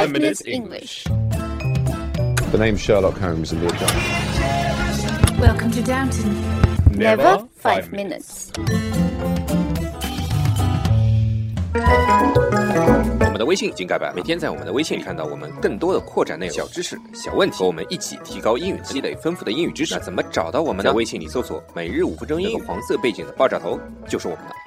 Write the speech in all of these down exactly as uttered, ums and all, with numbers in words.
Five Minutes English. The name's Sherlock Holmes in the account. Welcome to Downton. Never five minutes. 我们的微信已经改版，每天在我们的微信里看到我们更多的扩展内容、小知识、小问题，和我们一起提高英语，积累丰富的英语知识。那怎么找到我们呢？在微信里搜索"每日五分钟英语"，黄色背景的爆炸头就是我们的。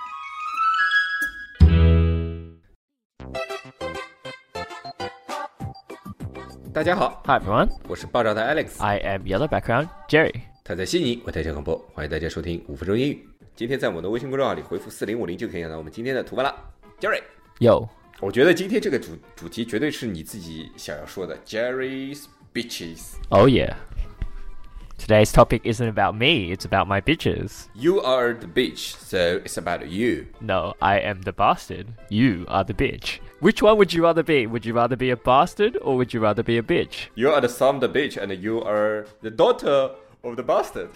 大家好 Hi everyone, 我是爆炸的 Alex， I am Yellow Background Jerry。 他在悉尼为大家广播，欢迎大家收听五分钟英语。今天在我们的微信公众号里回复四零五零就可以看到我们今天的图文了。Jerry， Yo， 我觉得今天这个 主, 主题绝对是你自己想要说的 Jerry's bitches。Oh yeah. Today's topic isn't about me, it's about my bitches. You are the bitch, so it's about you. No, I am the bastard. You are the bitch. Which one would you rather be? Would you rather be a bastard or would you rather be a bitch? You are the son of the bitch and you are the daughter of the bastard.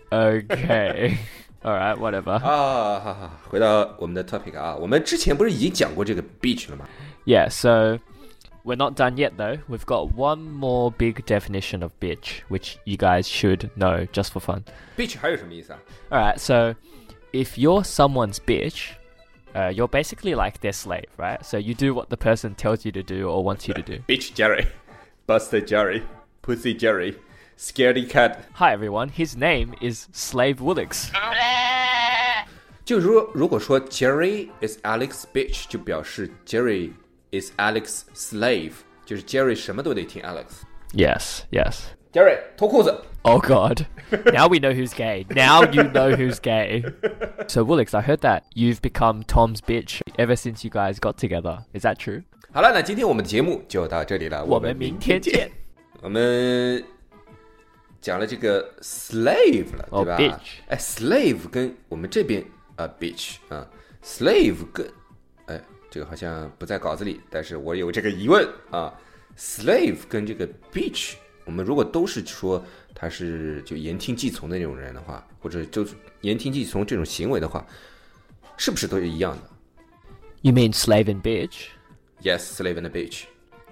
Okay. Alright, whatever. 啊，好好，回到我们的 topic 啊，我们之前不是已经讲过这个 bitch 了吗？ Yeah, so we're not done yet though. We've got one more big definition of bitch, which you guys should know just for fun. bitch 还有什么意思啊？ Alright, so if you're someone's bitch, uh, you're basically like their slave, right? So you do what the person tells you to do or wants you to do. bitch Jerry, Buster Jerry, Pussy Jerry, Scaredy Cat. Hi everyone, his name is Slave Woolix. 就如如果说 Jerry is Alex bitch， 就表示 Jerry is Alex slave， 就是 Jerry 什么都得听 Alex。 Yes, yes. Jerry 脱裤子。 Oh god. Now we know who's gay. Now you know who's gay. So Woolix, I heard that you've become Tom's bitch ever since you guys got together. Is that true? 好了，那今天我们的节目就到这里了， 我们明天见。 我们讲了这个 slave 了，对吧？ Oh, bitch. 哎 slave 跟我们这边啊、呃、bitch 啊 slave 跟哎这个好像不在稿子里，但是我有这个疑问啊 slave 跟这个 bitch， 我们如果都是说他是就言听计从的那种人的话，或者就是言听计从这种行为的话，是不是都是一样的？ You mean slave and bitch? Yes, slave and bitch.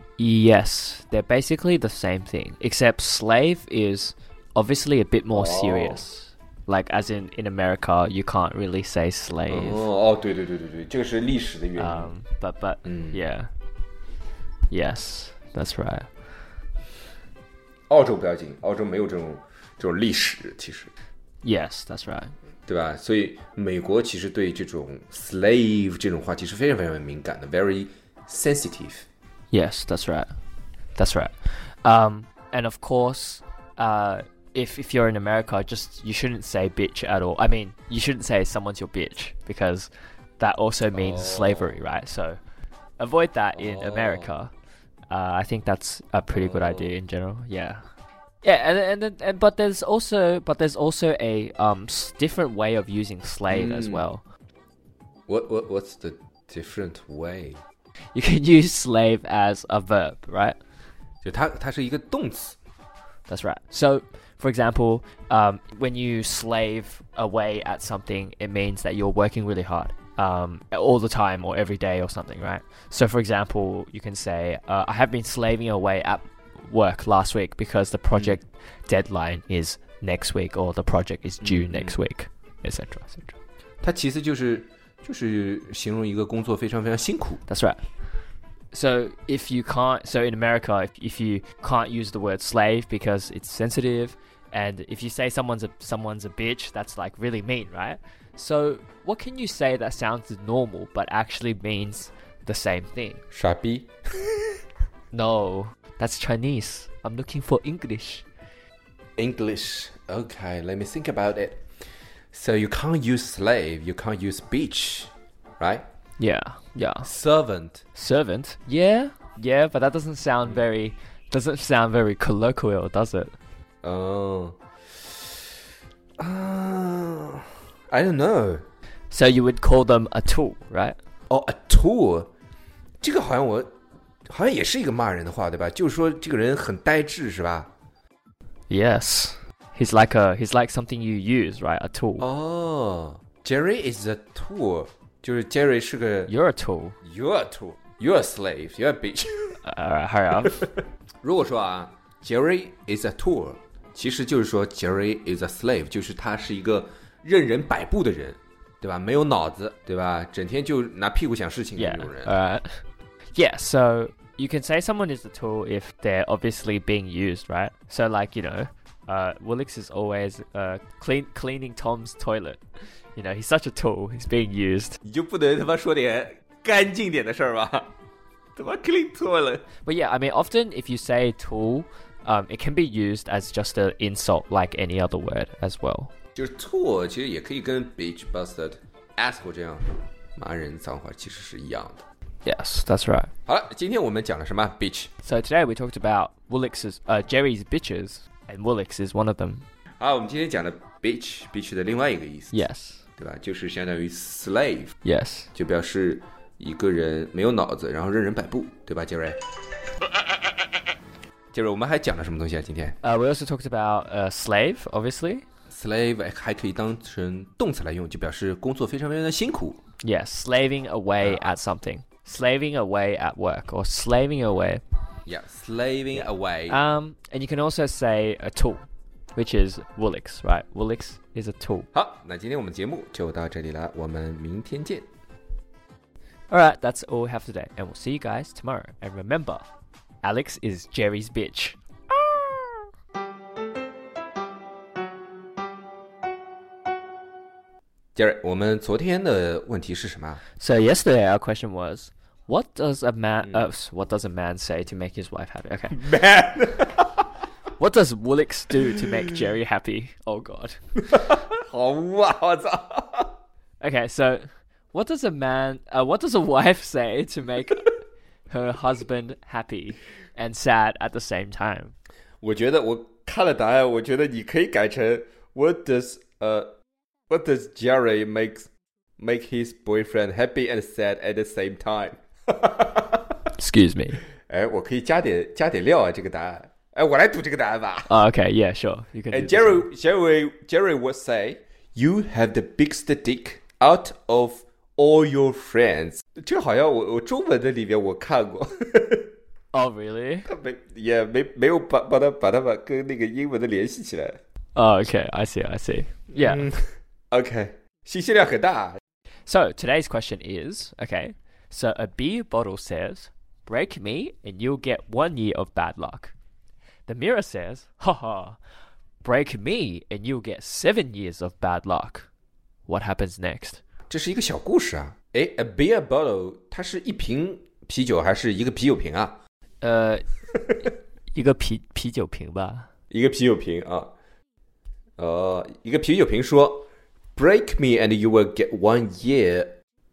Yes, they're basically the same thing, except slave is obviously a bit more serious. Like, as in, in America, you can't really say slave. 哦哦，对对对对对，这个是历史的原因。 Um, but, but, yeah. Yes, that's right. 澳洲不要紧，澳洲没有这种这种历史，其实。 Yes, that's right. 对吧？所以美国其实对这种 slave 这种话题是非常非常敏感的 ，very sensitive. Yes, that's right. That's right. Um, and of course, uh, if if you're in America, just you shouldn't say bitch at all. I mean, you shouldn't say someone's your bitch because that also means oh. slavery, right? So avoid that in oh. America. Uh, I think that's a pretty oh. good idea in general. Yeah. Yeah, and and, and and but there's also but there's also a um different way of using slave mm. as well. What what what's the different way? You can use slave as a verb, right? 就它它是一个动词。 That's right. So, for example, um, when you slave away at something, it means that you're working really hard um, all the time or every day or something, right? So, for example, you can say, uh, I have been slaving away at work last week because the project mm. deadline is next week or the project is due mm-hmm. next week, et cetera, et cetera. 它其实就是就是形容一个工作非常非常辛苦。 That's right. So if you can't, so in America, if, if you can't use the word slave because it's sensitive, and if you say someone's a someone's a bitch, that's like really mean, right? So what can you say that sounds normal but actually means the same thing? 傻逼。 No, that's Chinese. I'm looking for English. English. Okay, let me think about it. So you can't use slave, you can't use bitch, right? Yeah, yeah. Servant. Servant? Yeah, yeah, but that doesn't sound very doesn't sound very colloquial, does it? Oh. Uh, I don't know. So you would call them a tool, right? Oh, a tool. 这个好像我好像也是一个骂人的话，对吧？就是说这个人很呆滞，是吧？ Yes. He's like a he's like something you use, right? A tool. Oh, Jerry is a tool. 就是 Jerry 是个 You're a tool. You're a tool. You're a slave. You're a bitch. Alright, hurry up. 如果说啊 Jerry is a tool， 其实就是说 Jerry is a slave， 就是他是一个任人摆布的人，对吧？没有脑子，对吧？整天就拿屁股想事情的 Yeah. 那种人。 Alright. Yeah, so you can say someone is a tool if they're obviously being used, right? So like, you know, uh, Woolix is always uh, clean cleaning Tom's toilet. You know, he's such a tool. He's being used. 你就不能他妈说点干净点的事儿吧？他妈 clean toilet。 But yeah, I mean, often if you say tool, um, it can be used as just an insult like any other word as well. 就是 tool 其实也可以跟 bitch, bastard, asshole 这样骂人脏话其实是一样的。 Yes, that's right. 好了，今天我们讲了什么 bitch？ So today we talked about Woolix's, uh, Jerry's bitches, and Woolix is one of them. 好，我们今天讲的 bitch bitch 的另外一个意思， Yes. 对吧？就是相当于 slave， Yes. 就表示一个人没有脑子，然后任人摆布，对吧，杰瑞？杰瑞，我们还讲了什么东西啊？今天 Uh, we also talked about uh, slave, obviously. slave 还可以当成动词来用，就表示工作非常非常的辛苦。 Yes, slaving away at something. Slaving away at work or slaving away. Yeah, slaving away. Um, and you can also say a tool, which is Woolix, right? Woolix is a tool. 好，那今天我们节目就到这里了，我们明天见。 Alright, that's all we have today, and we'll see you guys tomorrow. And remember, Alex is Jerry's bitch. Jerry，我们昨天的问题是什么？ So yesterday our question was, what does a man uh, what does a man say to make his wife happy? Okay. Man， What does Woolix do to make Jerry happy? Oh god. 好啊，我操！ Okay, so what does a man uh, what does a wife say to make her husband happy and sad at the same time? 我觉得我看了答案，我觉得你可以改成 What does 呃、uh, What does Jerry make make his boyfriend happy and sad at the same time？ Excuse me. 哎，我可以加点加点料啊，这个答案。哎，我来读这个答案吧。 Oh, okay, yeah, sure. You can. And do this one. Jerry Jerry Jerry would say, "You have the biggest dick out of all your friends." 这好像我我中文的里面我看过。 Oh, really? 他没也没没有把把它把它把跟那个英文的联系起来。 Oh, okay. I see. I see. Yeah. OK， 信息量很大。 So today's question is, okay, so a beer bottle says, break me and you'll get one year of bad luck. The mirror says, haha, break me and you'll get seven years of bad luck. What happens next? 这是一个小故事啊。哎 ，a beer bottle， 它是一瓶啤酒还是一个啤酒瓶啊？ 呃，一个啤啤酒瓶吧。 一个啤酒瓶啊。呃，一个啤酒瓶说 ，break me and you will get one year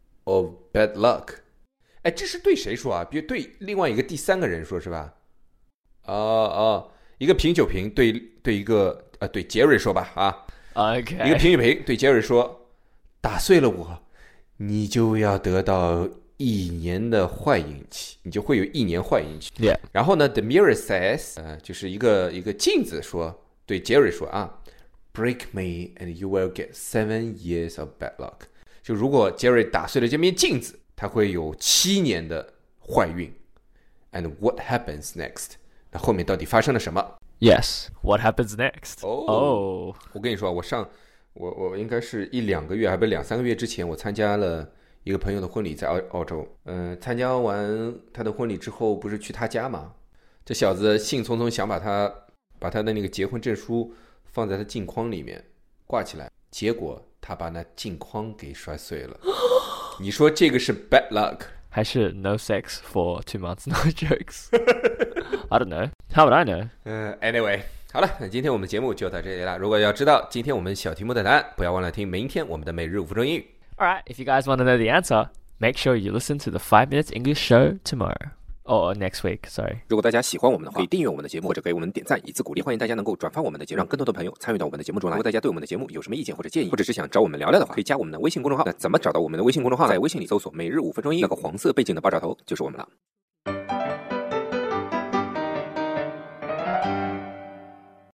of bad luck。哎，这是对谁说啊？比如对另外一个第三个人说是吧？啊啊，一个啤酒瓶对对一个呃对杰瑞说吧啊。 Okay. 一个啤酒瓶对杰瑞说，打碎了我，你就要得到一年的坏运气，你就会有一年坏运气。 Yeah. 然后呢 ，the mirror says， 呃，就是一个一个镜子说，对杰瑞说啊 ，break me and you will get seven years of bad luck。就如果杰瑞打碎了这面镜子，他会有七年的坏运。And what happens next？ 那后面到底发生了什么？ Yes. What happens next? Oh. Oh. 我跟你说，我上我我应该是一两个月，还不是两三个月之前，我参加了一个朋友的婚礼，在澳澳洲。嗯、呃，参加完他的婚礼之后，不是去他家嘛？这小子兴冲冲想把他把他的那个结婚证书放在他镜框里面挂起来，结果他把那镜框给摔碎了。你说这个是 bad luck？ 还是 no sex for two months, no jokes? I don't know. How would I know? 嗯、呃、，anyway， 好了，那今天我们的节目就到这里了。如果要知道今天我们小题目的答案，不要忘了听明天我们的每日五分钟英语。 Alright, if you guys want to know the answer, make sure you listen to the five minutes English show tomorrow. Or next week, sorry. 如果大家喜欢我们的话，可以订阅我们的节目，或者给我们点赞以资鼓励。欢迎大家能够转发我们的节目，让更多的朋友参与到我们的节目中来。如果大家对我们的节目有什么意见或者建议，或者是想找我们聊聊的话，可以加我们的微信公众号。那怎么找到我们的微信公众号？在微信里搜索每日五分钟英语，那个黄色背景的爆炸头就是我们了。